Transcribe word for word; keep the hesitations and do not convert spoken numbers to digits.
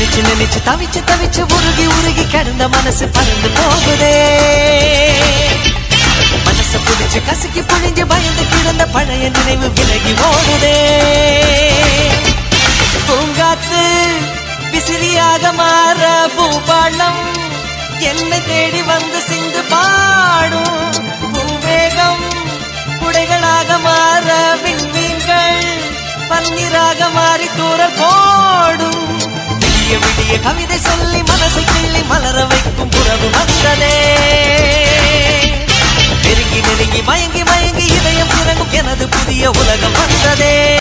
நினைச்சு நினைச்சு தவிச்சு தவிச்சு உருகி உருகி கிடந்த மனசு பறந்து போகுதே. மனசு புடிச்சு கசக்கி புழிஞ்சு பயந்து கிடந்த பழைய நினைவு விலகி ஓடுதே. பூங்காத்து விசிறியாக மாற பூபாளம் என்னை தேடி வந்து சிந்து பாடும். பூவேகம் குடைகளாக மாற விண்மீன்கள் பன்னீராக மாறி தூரல் போடும். விடிய விடிய கவிதை சொல்லி மனசை கிள்ளி மலர வைக்கும் உறவு வந்ததே. நெருங்கி நெருங்கி மயங்கி மயங்கி இதயம் இறங்கும் எனது புதிய உலகம் வந்ததே.